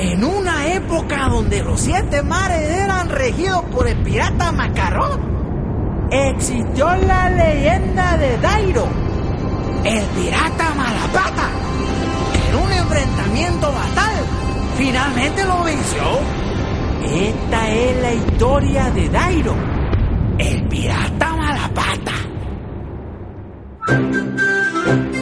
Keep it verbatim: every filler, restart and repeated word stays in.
En una época donde los siete mares eran regidos por el pirata Macarrón, existió la leyenda de Dairo, el pirata Malapata, que en un enfrentamiento fatal finalmente lo venció. Esta es la historia de Dairo, el pirata Malapata.